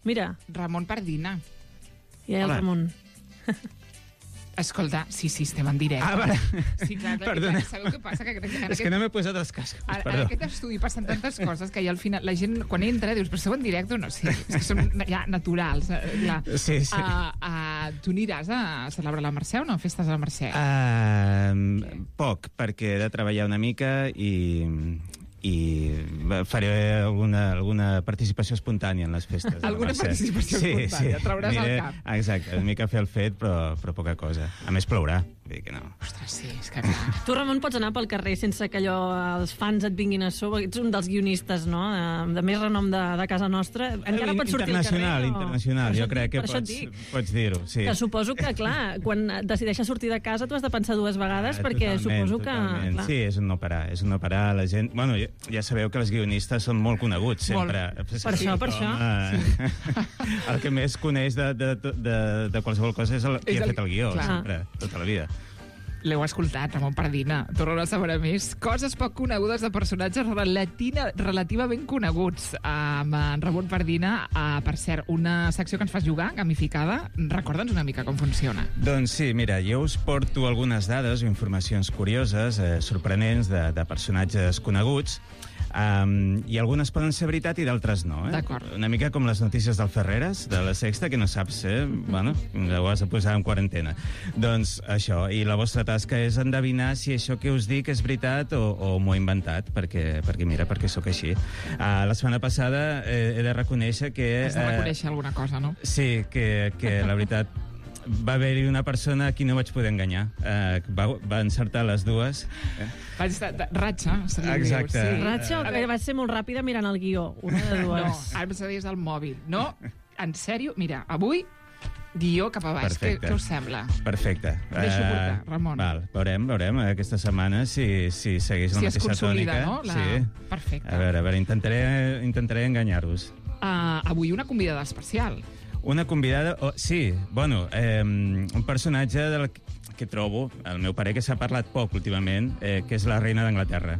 Mira. Ramon Pardina. I el Ramon. Escolta, sí, estem en directe. Vale. Sí, clar, Perdona. sabeu què passa? És que no m'he posat els cascos, En perdó. aquest estudi passen tantes coses que ja al final la gent, quan entra, dius, però esteu en directe o no? Sí, és que són ja naturals. Clar. Sí. Tu aniràs a celebrar la Mercè o no? Festes a la Mercè? Poc, perquè he de treballar una mica i faré alguna participació espontània en les festes. Alguna participació espontània, trauràs el cap. Exacte, una mica fer el fet, però poca cosa. A més, plourà. Vull dir que no. Ostres, sí, és que clar. Tu, Ramon, pots anar pel carrer sense que els fans et vinguin a sobre. Ets un dels guionistes, no?, de més renom de casa nostra. Encara pots sortir al carrer? Internacional, jo crec que pots dir-ho, sí. Que suposo que, clar, quan decideixes sortir de casa t'ho has de pensar dues vegades, perquè suposo que... Clar. Sí, és un no parar. La gent... Bueno, ja sabeu que els guionistes són molt coneguts, sempre. Per això. El que més coneix de qualsevol cosa és qui ha fet el guió, sempre, tota la vida. L'heu escoltat, Ramon Pardina. Torno a saber més. Coses poc conegudes de personatges relativament coneguts. Amb en Ramon Pardina, per cert, una secció que ens fas jugar, gamificada. Recorda'ns una mica com funciona. Doncs sí, mira, jo us porto algunes dades o informacions curioses, sorprenents, de personatges coneguts, i algunes poden ser veritat i d'altres no. D'acord. Una mica com les notícies del Ferreres, de la Sexta, que no saps, bueno, ho has de posar en quarantena. Doncs això, i la vostra tasca és endevinar si això que us dic és veritat o m'ho he inventat, perquè sóc així. La setmana passada he de reconèixer que... Has de reconèixer alguna cosa, no? Sí, que la veritat... Va haver-hi una persona a qui no vaig poder enganyar. Va encertar les dues. Vaig estar... Ratxa, se li diu. Exacte. Sí. Ratxa, que va ser molt ràpida mirant el guió. Una de dues. No, ara em sabies del mòbil. No, en sèrio, mira, avui guió cap a baix. Què us sembla? Perfecte. Deixo portar, Ramon. Val, veurem aquesta setmana si segueix la mateixa tònica. Si es consolida, no? Sí. Perfecte. A veure, intentaré enganyar-vos. Avui una convidada especial. Una convidada... Sí, bueno, un personatge que trobo, el meu pare, que s'ha parlat poc últimament, que és la reina d'Anglaterra.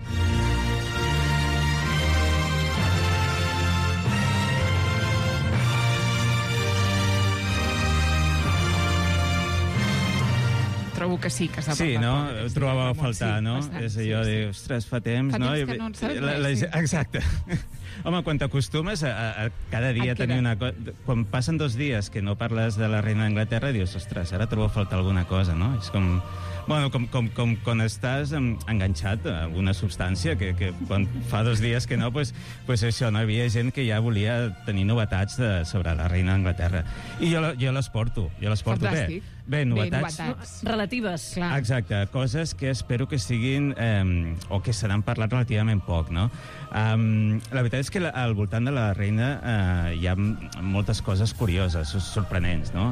Trobo que sí, que s'ha parlat. Sí, no? Ho trobava a faltar, no? Bastant, és allò de, ostres, fa temps, no? Fa temps que no en sabem res, sí. Exacte. Home, quan t'acostumes a cada dia tenir una cosa... Quan passen 2 dies que no parles de la reina d'Anglaterra, dius, ostres, ara trobo a faltar alguna cosa, no? És com... Bueno, com quan estàs enganxat a alguna substància, que quan fa 2 dies que no, pues això, no? Hi havia gent que ja volia tenir novetats sobre la reina d'Anglaterra. I jo les porto. Fantàstic. Bé, novetats. Relatives. Clar. Exacte, coses que espero que siguin o que se n'han parlat relativament poc, no? La veritat és que al voltant de la reina hi ha moltes coses curioses, sorprenents, no?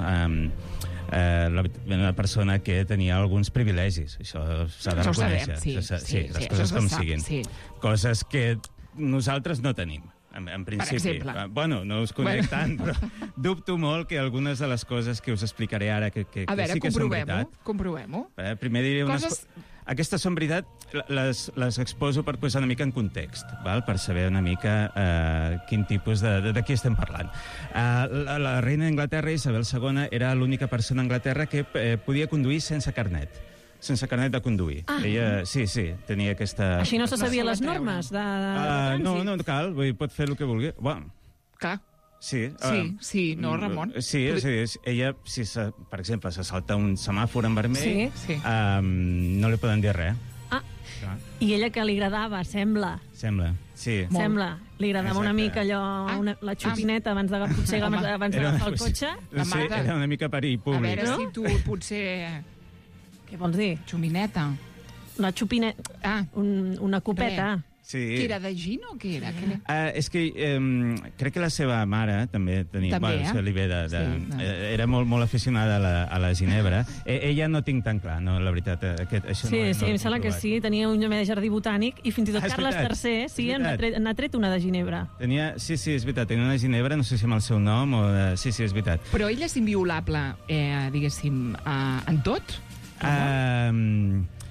Una persona que tenia alguns privilegis, això s'ha de reconèixer. Sí, les coses com siguin. Sí. Coses que nosaltres no tenim. En principi. Per exemple. Bueno, no us conec tant, però dubto molt que algunes de les coses que us explicaré ara que a veure, sí que són veritat. Comprovem-ho. Primer diré coses... Aquestes són veritat, les exposo per posar una mica en context, val? Per saber una mica quin tipus de qui estem parlant. La reina d'Anglaterra, Isabel II, era l'única persona a Anglaterra que podia conduir sense carnet de conduir. Ella, sí, tenia aquesta... Així no se sabia les normes de trànsit? No cal, vull dir, pot fer el que vulgui. Bueno, clar. Sí, no, Ramon? Sí, ella, si per exemple, se salta un semàfor en vermell, no li poden dir res. I ella que li agradava, sembla, sí. Sembla. Li agradava una mica allò, la xupineta abans d'agafar el cotxe. Sí, era una mica perill públic. A veure si tu potser... Què vols dir? Xumineta. La xupineta. Una copeta. Sí. Que era de gin o què era? És que crec que la seva mare també tenia... Era molt aficionada a la ginebra. Ella no tinc tan clar, no, la veritat. Sí, em sembla que sí. Tenia un de jardí botànic i fins i tot Carles III n'ha tret una de ginebra. Sí, és veritat. Tenia una ginebra, no sé si amb el seu nom o... Sí, és veritat. Però ella és inviolable, diguéssim, en tot?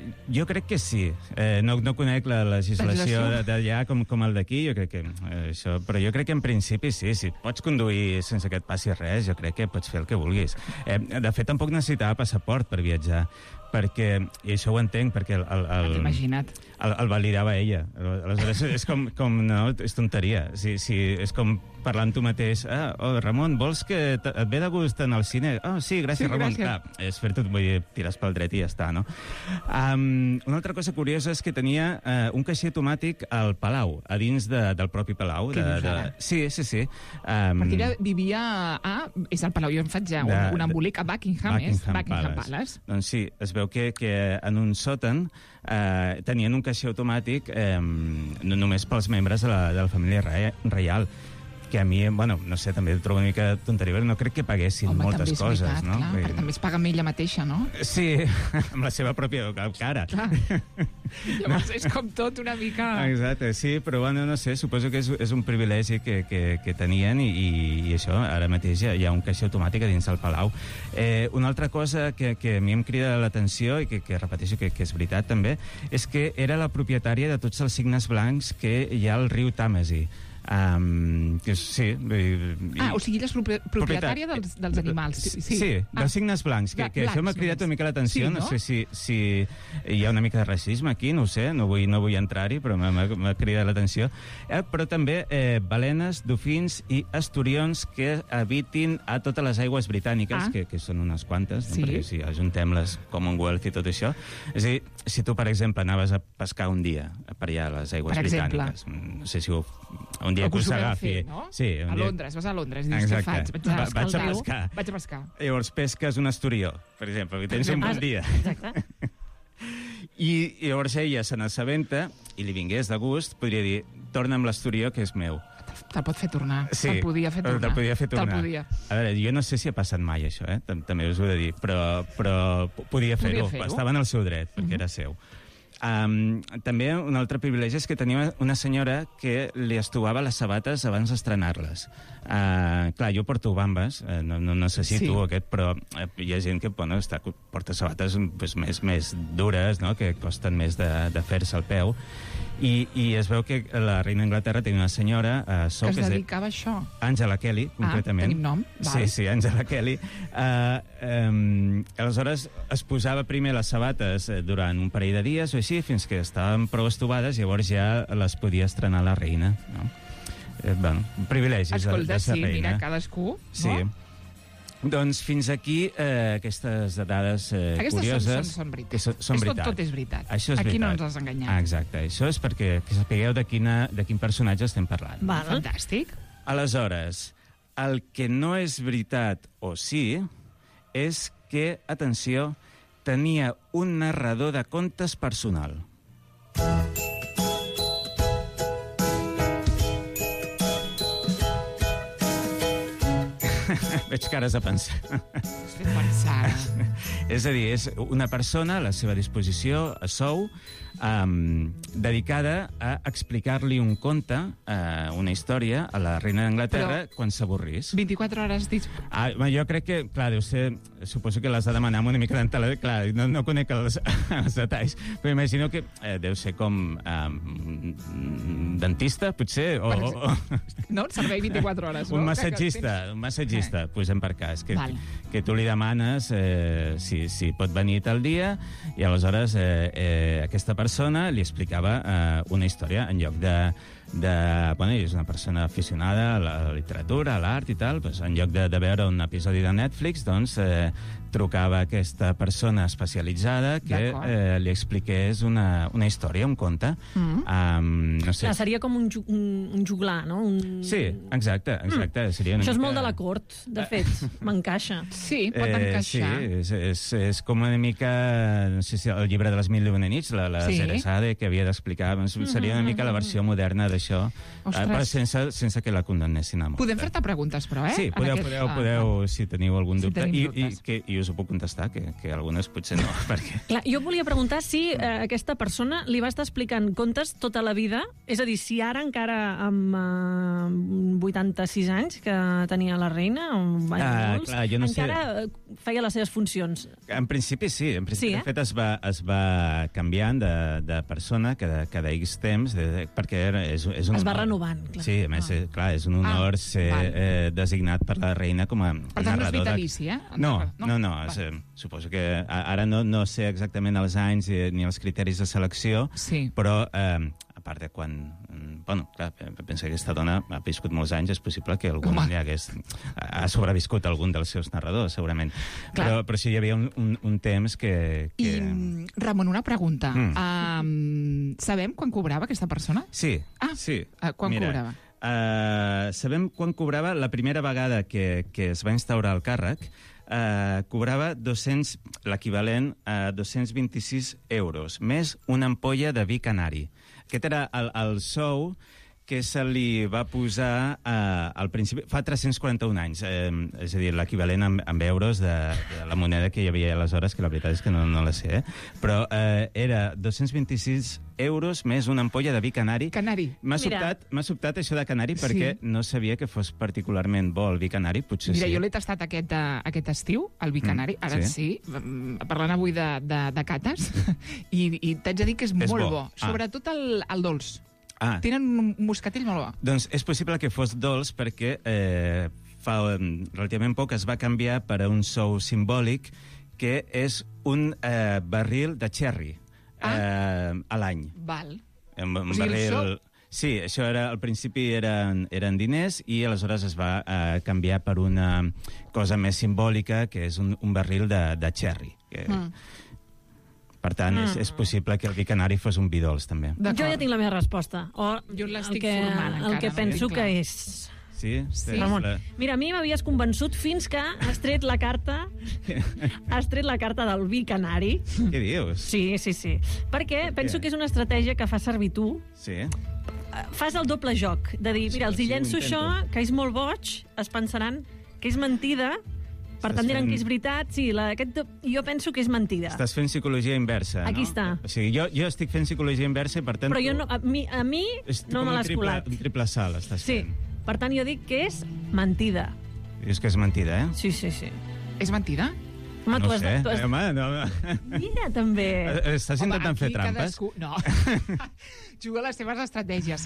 Jo crec que sí. No conec la legislació d'allà com el d'aquí, jo crec que això... Però jo crec que en principi sí. Si pots conduir sense que et passi res, jo crec que pots fer el que vulguis. De fet, tampoc necessitava passaport per viatjar, perquè, i això ho entenc, perquè imagina't. El validava ella. Aleshores, és com no, és tonteria. És com parlar amb tu mateix. Ramon, vols que et ve de gust anar al cine? Sí, gràcies, Ramon. És fer-te, vull dir, tires pel dret i ja està, no? Una altra cosa curiosa és que tenia un caixer automàtic al Palau, a dins del propi Palau. Sí. Perquè ella vivia és al Palau, jo em faig ja un embolic a Buckingham Palace. Doncs sí, es veu que en un sòtan tenien un caixer automàtic només pels membres de la família reial, que a mi, no sé, també ho trobo una mica tonteria, però no crec que paguessin moltes coses. Veritat, no? Clar, perquè també es paga amb ella mateixa, no? Sí, amb la seva pròpia cara. Clar. Llavors és com tot una mica... Exacte, sí, però no sé, suposo que és un privilegi que tenien i això, ara mateix hi ha un caixer automàtic a dins del Palau. Una altra cosa que a mi em crida l'atenció i que repeteixo que és veritat també, és que era la propietària de tots els signes blancs que hi ha al riu Tàmesi. Sí. O sigui, ella és propietària dels animals. Sí, dels signes blancs, que això m'ha cridat una mica l'atenció. No sé si hi ha una mica de racisme aquí, no ho sé, no vull entrar-hi, però m'ha cridat l'atenció. Però també balenes, dofins i esturions que habitin a totes les aigües britàniques, que són unes quantes, perquè si ajuntem les Commonwealth i tot això. És a dir, si tu, per exemple, anaves a pescar un dia per allà a les aigües britàniques, no sé si un dia que us agafi... No? Sí, a Londres, vas a Londres i dius, què faig? Vaig a pescar. Llavors pesques un esturió, per exemple, que tens un bon dia. Exacte. I llavors ella se n'assabenta i li vingués de gust, podria dir, torna'm l'esturió, que és meu. Te'l pot fer tornar. Sí, te'l podia fer tornar. A veure, jo no sé si ha passat mai això, també us ho he de dir, però podia fer-ho. Estava en el seu dret, perquè era seu. També un altre privilegi és que tenia una senyora que li estovava les sabates abans d'estrenar-les. Clar, jo porto bambes, no necessito aquest, però hi ha gent que porta sabates més dures, no? Que costen més de fer-se al peu. I es veu que la reina d'Anglaterra tenia una senyora... que es dedicava a això. Angela Kelly, concretament. Tenim nom. Sí, Angela Kelly. Aleshores, es posava primer les sabates durant un parell de dies o així, fins que estaven prou estovades, llavors ja les podia estrenar la reina. No? Privilegis de ser reina. Escolta, sí, mira, cadascú. Sí. Doncs fins aquí aquestes dades curioses. Aquestes són veritat. Són veritat. Tot és veritat. Això és aquí veritat. no ens has enganyat. Exacte. Això és perquè sapigueu de quin personatge estem parlant. Fantàstic. Aleshores, el que no és veritat, o sí, és que, atenció, tenia un narrador de contes personal. Veig cares a pensar. És a dir, és una persona a la seva disposició, a sou, dedicada a explicar-li un conte, una història, a la reina d'Anglaterra quan s'avorrís. 24 hores jo crec que, clar, deu ser... Suposo que l'has de demanar amb una mica d'entalada. Clar, no conec els detalls, però imagino que deu ser com dentista, potser, No, servei 24 hores, no? Un massatgista, posem per cas, que tu li demanes si pot venir tal dia, i aleshores aquesta persona li explicava una història en lloc de... Bueno, és una persona aficionada a la literatura, a l'art i tal, doncs, en lloc de veure un episodi de Netflix, doncs trucava aquesta persona especialitzada que li expliqués una història, un conte. No sé. Clar, seria com un juglar, no? Sí, exacte. Seria això és molt de la cort, de fet, m'encaixa. Sí, pot encaixar. Sí, és com una mica, no sé si el llibre de les 1001 nits, la Sherazade, que havia d'explicar, seria una mica la versió moderna de això, però sense que la condemnessin a mort. Podem fer-te preguntes, però, eh? Sí, podeu, si teniu algun dubte. I us ho puc contestar, que algunes potser no. Perquè... Clar, jo volia preguntar si aquesta persona li va estar explicant contes tota la vida, és a dir, si ara encara amb 86 anys que tenia la reina, clar, jo no encara feia les seves funcions. En principi sí, de fet es va canviant de persona cada X temps, perquè és un honor. Es va renovant, clar. Sí, a més, clar, és un honor ser designat per la reina com a narrador. Per tant, no és vitalici, eh? No, suposo que ara no sé exactament els anys ni els criteris de selecció, però a part de quan... Bueno, clar, penso que aquesta dona ha viscut molts anys, és possible que algun ha sobreviscut algun dels seus narradors, segurament. Però sí, hi havia un temps que... I, Ramon, una pregunta. Sabem quan cobrava aquesta persona? Sí. Quan cobrava? Sabem quan cobrava la primera vegada que es va instaurar el càrrec. Cobrava l'equivalent a 226 euros, més una ampolla de vi canari. Aquest era el sou que se li va posar al principi, fa 341 anys, és a dir, l'equivalent en euros de la moneda que hi havia aleshores, que la veritat és que no la sé, però era 226 euros més una ampolla de vi canari. M'ha sobtat això de canari perquè no sabia que fos particularment bo el vi canari, potser sí. Mira, jo l'he tastat aquest estiu, el vi canari, ara sí, parlant avui de cates, i t'haig de dir que és molt bo, sobretot el dolç. Tenen un moscatell molt bo. Doncs és possible que fos dolç perquè fa relativament poc es va canviar per a un sou simbòlic que és un barril de cherry a l'any. Val. Un barril... Sí, això al principi eren diners i aleshores es va canviar per una cosa més simbòlica que és un barril de cherry. Per tant, és possible que el vi canari fos un vi dolç, també. Jo ja tinc la meva resposta. Jo l'estic formant encara. El que penso que és... Sí? Ramon, mira, a mi m'havies convençut fins que has tret la carta del vi canari. Què dius? Sí. Perquè penso que és una estratègia que fa servir tu. Sí. Fas el doble joc, de dir, mira, els hi llenço això, que és molt boig, es pensaran que és mentida, per tant diran que és veritat, sí, jo penso que és mentida. Estàs fent psicologia inversa, no? Aquí està. O sigui, jo estic fent psicologia inversa i per tant... Però jo a mi no me l'has colat. Un triple salt estàs fent. Sí, per tant jo dic que és mentida. Dius que és mentida, eh? Sí. És mentida? Home, no sé, no. Mira, també. Estàs intentant fer trampes? No. Juga les teves estratègies.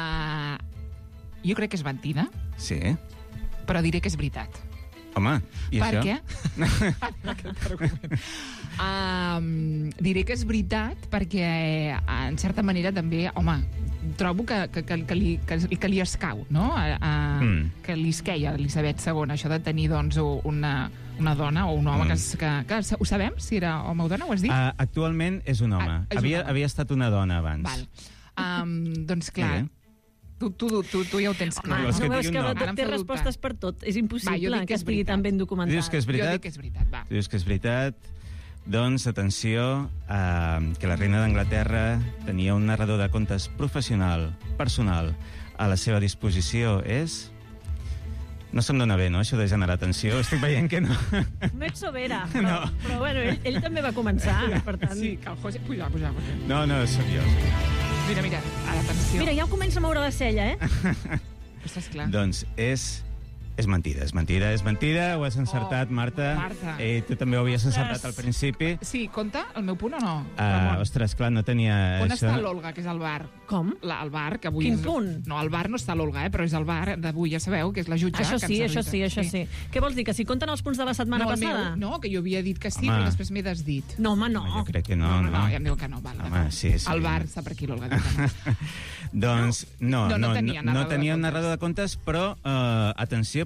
Jo crec que és mentida. Sí. Però diré que és veritat. Home, i per això? Per què? Diré que és veritat perquè, en certa manera, també, home, trobo que li escau, no? Que li esqueia a Elisabet II, això de tenir, doncs, una dona o un home que ho sabem, si era home o dona, ho has dit? Actualment és un home. Havia estat una dona abans. Val. Doncs, clar... Tu ja ho tens clar. No veus que té respostes per tot. És impossible que estigui tan ben documentat. Dius que és veritat? Jo dic que és veritat, va. Dius que és veritat? Doncs, atenció, que la reina d'Anglaterra tenia un narrador de contes professional, personal, a la seva disposició. No se'm dona bé, no?, això de generar atenció. Estic veient que no. No ets sobera, però bueno, ell també va començar, per tant... Sí, que el José... Puja. No, sóc jo. Mira, ara, atenció. Mira, ja ho comença a moure la cella, Ostres, clar. Doncs és mentida, ho has encertat, Marta. Tu també ho havies encertat al principi. Sí, compta el meu punt o no? Ostres, clar, no tenia... On està l'Olga, que és el bar? Com? El bar, que avui... Quin punt? No, al bar no està l'Olga, però és el bar d'avui, ja sabeu, que és la jutge. Això sí. Què vols dir, que si compten els punts de la setmana passada? No, que jo havia dit que sí, però després m'he desdit. No, home, no. Jo crec que no. No, ja em diu que no, val. Home, sí. El bar està per aquí, l'Olga. Doncs no tenia un narrador de contes, però atenció,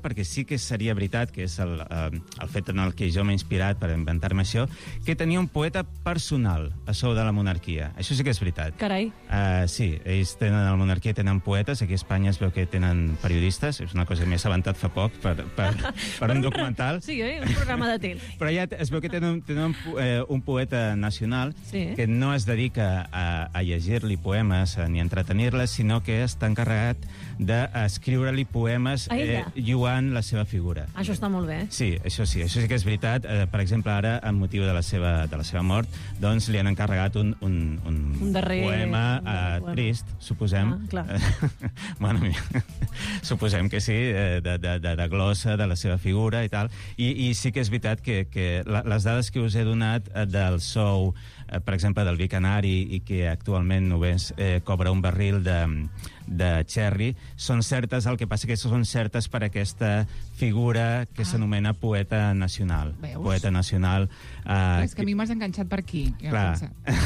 perquè sí que seria veritat, que és el fet en el que jo m'he inspirat per inventar-me això, que tenia un poeta personal a sou de la monarquia. Això sí que és veritat. Carai. Sí, ells tenen, a la monarquia tenen poetes, aquí a Espanya es veu que tenen periodistes, és una cosa que m'he assabentat fa poc per un documental. Sí, un programa de tele. Però ja es veu que tenen un poeta nacional que no es dedica a llegir-li poemes ni a entretenir-les, sinó que està encarregat d'escriure-li poemes lluant la seva figura. Això està molt bé. Sí, això sí que és veritat. Per exemple, ara, amb motiu de la seva mort, doncs li han encarregat un poema trist, suposem. Clar. Bueno, suposem que sí, de glossa de la seva figura i tal. I sí que és veritat que les dades que us he donat del sou, per exemple, del vi canari, i que actualment només cobra un barril de Cherry, són certes, el que passa que són certes per aquesta figura que s'anomena poeta nacional. Veus? Poeta nacional. És que a mi m'has enganxat per aquí. Clar.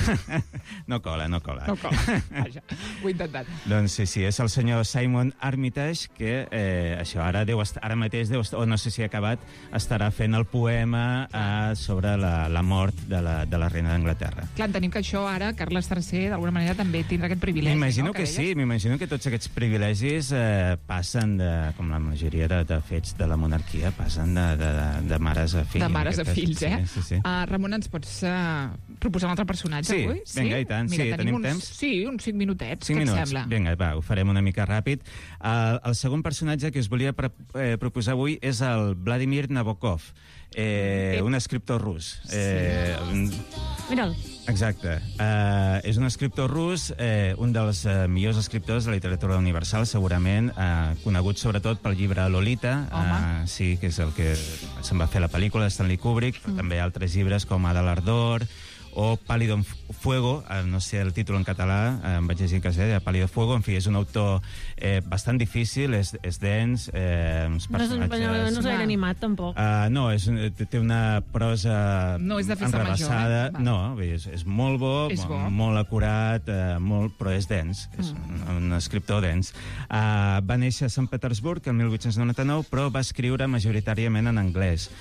No cola. Vaja, ho he intentat. Doncs sí, és el senyor Simon Armitage, que això ara mateix, o no sé si ha acabat, estarà fent el poema sobre la mort de la reina d'Anglaterra. Clar, entenem que això ara, Carles III, d'alguna manera, també tindrà aquest privilegi. M'imagino que sí, m'imagino que tots aquests privilegis passen, com la majoria de fets de la monarquia, passen de mares a fills. De mares a fills, eh? Sí. Ramon, ens pots proposar un altre personatge avui? Sí, vinga, i tant. Mira, tenim temps? Sí, uns 5 minutets, 5 minuts. Què et sembla? Vinga, va, ho farem una mica ràpid. El segon personatge que us volia proposar avui és el Vladimir Nabokov, un escriptor rus. Mira'l. Exacte. És un escriptor rus, un dels millors escriptors de la literatura universal, segurament, conegut sobretot pel llibre Lolita, sí, que és el que se'n va fer la pel·lícula de Stanley Kubrick, però també altres llibres com Ada l'Ardor o Pálido Fuego, no sé el títol en català, em vaig llegir que sé, Pálido Fuego, en fi, és un autor bastant difícil, és dens, uns personatges... No és gaire animat, tampoc. No, té una prosa no és de festa enrevessada. Major, No, és molt bo, molt acurat, però és dens, és un escriptor dens. Va néixer a Sant Petersburg el 1899, però va escriure majoritàriament en anglès.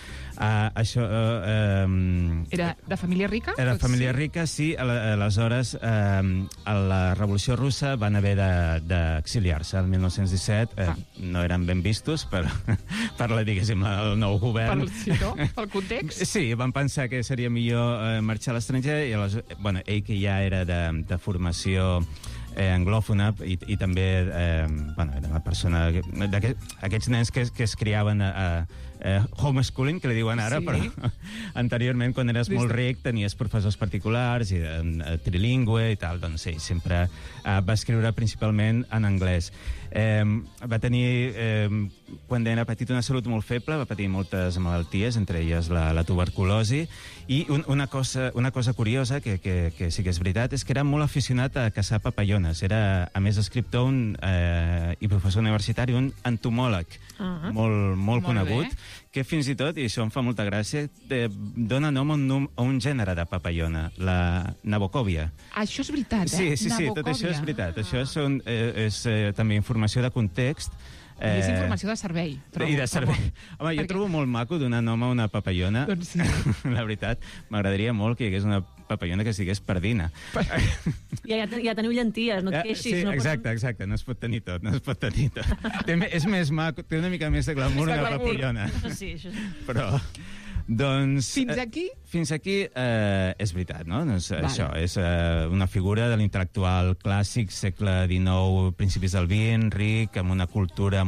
Era de família rica? Era de família rica, sí. Aleshores, a la Revolució Russa van haver d'exiliar-se el 1917. No eren ben vistos per diguéssim, el nou govern. Pel context? Sí, van pensar que seria millor marxar a l'estranger, i aleshores, ell que ja era de formació anglòfona i també era una persona d'aquests nens que es criaven homeschooling, que li diuen ara, però anteriorment, quan eres molt ric, tenies professors particulars i trilingüe i tal, doncs sí, sempre va escriure principalment en anglès. Va tenir, quan era petit, una salut molt feble, va patir moltes malalties, entre elles la tuberculosi, i una cosa curiosa, que sí que és veritat, és que era molt aficionat a caçar papallones. Era, a més, escriptor i professor universitari, un entomòleg molt conegut, que fins i tot, i això em fa molta gràcia, dona nom a un gènere de papallona, la Nabokovia. Això és veritat, Sí, tot això és veritat. Això és també informació de context. I és informació de servei. I de servei. Home, jo trobo molt maco donar nom a una papallona. Doncs sí. La veritat, m'agradaria molt que hi hagués una papallona que es digués Pardina. Ja teniu llenties, no et queixis. Sí, exacte, no es pot tenir tot, És més maco, té una mica més de glamour una papallona. Sí, això sí. Però... Doncs... Fins aquí? És veritat, no? Doncs això és una figura de l'intel·lectual clàssic, segle XIX, principis del XX, ric, amb una cultura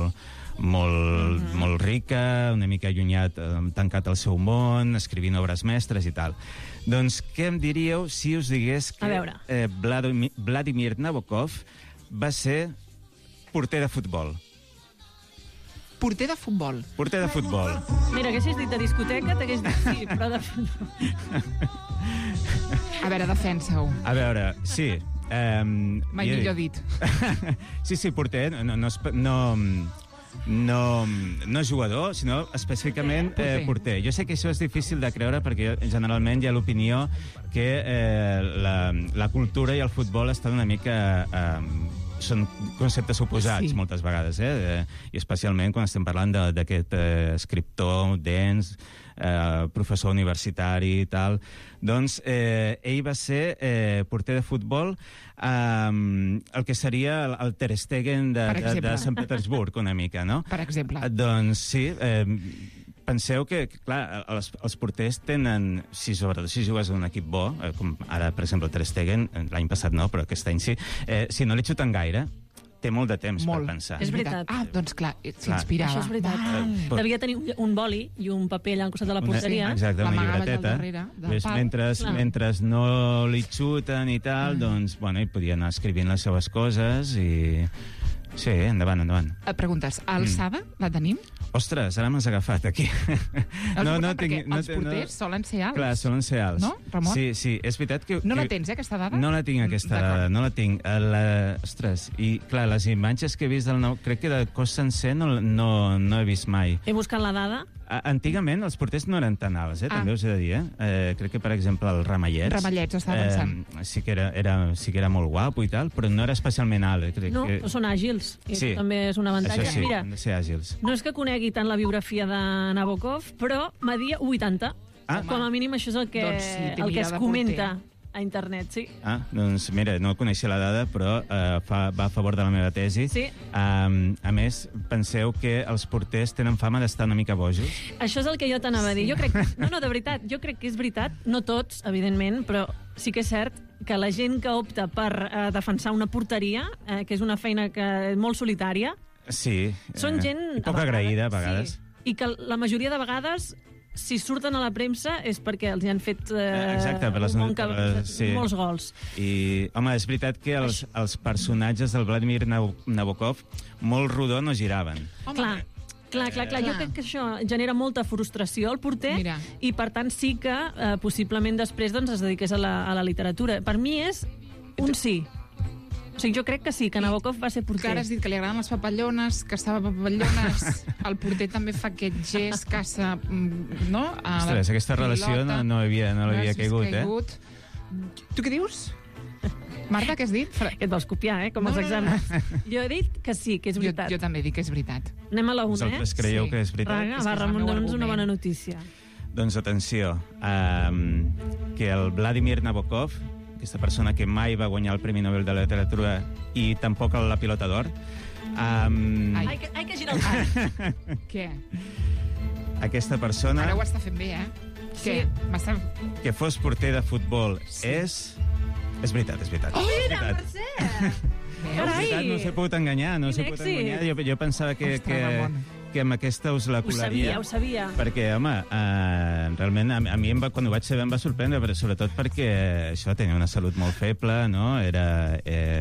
molt rica, una mica allunyat, tancat al seu món, escrivint obres mestres i tal. Doncs què em diríeu si us digués que Vladimir Nabokov va ser porter de futbol? Porter de futbol. Porter de futbol. Mira, haguessis dit de discoteca, t'hagués dit sí, però de futbol. A veure, defensa-ho. A veure, sí. Mai millor dit. Sí, porter, no jugador, sinó específicament porter. Jo sé que això és difícil de creure perquè generalment hi ha l'opinió que la cultura i el futbol estan una mica són conceptes oposats moltes vegades, i especialment quan estem parlant d'aquest escriptor dens, professor universitari i tal. Doncs ell va ser porter de futbol el que seria el Ter Stegen de Sant Petersburg, una mica, no? Per exemple. Doncs sí, penseu que, clar, els porters tenen, sobretot si jugues a un equip bo, com ara, per exemple, el Ter Stegen, l'any passat no, però aquest any sí, si no li xuten gaire, té molt de temps per pensar. És veritat. Ah, doncs clar, s'inspirava. Això és veritat. Devia tenir un boli i un paper allà al costat de la porteria. Exacte, una llibreteta. Mentre no li xuten i tal, doncs, bueno, ell podia anar escrivint les seves coses i... Sí, endavant. Et preguntes, alçada la tenim? Ostres, ara m'has agafat aquí. Els porters solen ser alts. Clar, solen ser alts. No, Ramon? Sí, és veritat que... No la tens, aquesta dada? No la tinc, aquesta dada, no la tinc. Ostres, i clar, les imatges que he vist del nou... Crec que de cos sencer no he vist mai. He buscat la dada. Antigament els porters no eren tan alts, també us he de dir. Crec que, per exemple, el Ramallets... Ramallets, estava pensant. Sí que era molt guapo i tal, però no era especialment alt. No, són àgils. Sí. També és un avantatge. Això sí, mira, han de ser àgils. No és que conegui tant la biografia de Nabokov, però media 80. Com a mínim això és el que es comenta a internet, sí. Doncs mira, no coneixia la dada, però va a favor de la meva tesi. Sí. A més, penseu que els porters tenen fama d'estar una mica bojos. Això és el que jo t'anava a dir. Jo crec, de veritat, jo crec que és veritat, no tots, evidentment, però sí que és cert que la gent que opta per defensar una porteria, que és una feina molt solitària, sí, són gent... poc agraïda, a vegades. Sí, i que la majoria de vegades... Si surten a la premsa és perquè els hi han fet exacte, molts gols. I, home, és veritat que els personatges del Vladimir Nabokov molt rodó no giraven. Clar. Jo crec que això genera molta frustració al porter. Mira. I, per tant, sí que possiblement després es dediqués a la literatura. Per mi és un sí. O sigui, jo crec que sí, que Nabokov va ser porter. Que ara has dit que li agraden les papallones, que estava papallones. El porter també fa aquest gest, caça... No? Ostres, aquesta relació no l'havia caigut, Tu què dius? Marta, què has dit? Et vols copiar, com els exàmens. Jo he dit que sí, que és veritat. Jo també dic que és veritat. Anem a la una, Vosaltres creieu que és veritat? Va, Ramon, dona'ns una bona notícia. Doncs atenció, que el Vladimir Nabokov, aquesta persona que mai va guanyar el Premi Nobel de la Literatura i tampoc la Pilota d'Or. Ai, que gira el cap. Què? Aquesta persona... Ara ho està fent bé, Sí. Que fos porter de futbol és veritat. Mira, Mercè! No s'he pogut enganyar, Jo pensava que amb aquesta us la colaria. Ho sabia. Perquè, home, realment a mi quan ho vaig saber em va sorprendre, però sobretot perquè això tenia una salut molt feble, no? Era...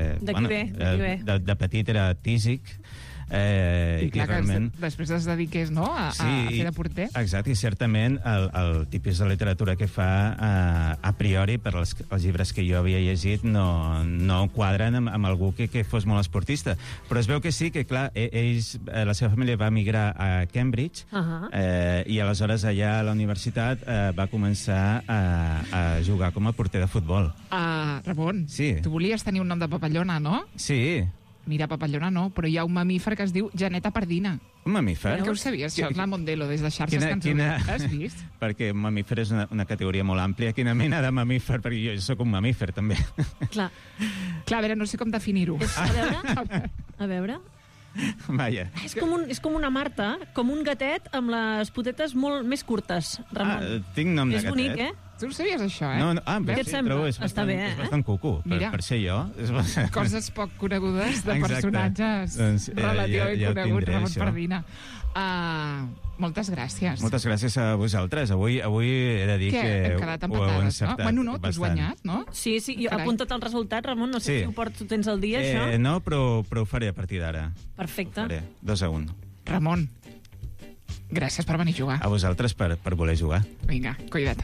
De petit era tísic. I clar, realment... que després es dediqués, no?, a fer de porter. Exacte, i certament el tipus de literatura que fa a priori, per els llibres que jo havia llegit, no quadren amb algú que fos molt esportista. Però es veu que sí, que clar, la seva família va emigrar a Cambridge i aleshores allà a la universitat va començar a jugar com a porter de futbol. Ramon, tu volies tenir un nom de papallona, no? Sí. Mira, papallona no, però hi ha un mamífer que es diu Janeta Pardina. Un mamífer? Que ho sabies, això és la Mondelo, des de xarxes que ens ho has vist? Perquè un mamífer és una categoria molt àmplia. Quina mena de mamífer? Perquè jo sóc un mamífer, també. Clar, a veure, no sé com definir-ho. A veure... Vaja. És com una Marta, com un gatet amb les potetes molt més curtes, Ramon. Tinc nom de gatet. És bonic, Tu ho sabies, això, No, què et sembla? Està bé, És bastant cucu, per ser jo. Coses poc conegudes de personatges relativament coneguts, Ramon Pardina. Moltes gràcies. Moltes gràcies a vosaltres. Avui he de dir que hem quedat empatades, no? Bueno, no, tu has guanyat, no? Sí, jo he apuntat el resultat, Ramon, no sé si ho tens al dia, això. No, però ho faré a partir d'ara. Perfecte. 2-1. Ramon, gràcies per venir a jugar. A vosaltres per voler jugar. Vinga, cuida't.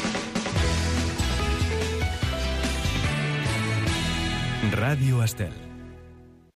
Radio Estel.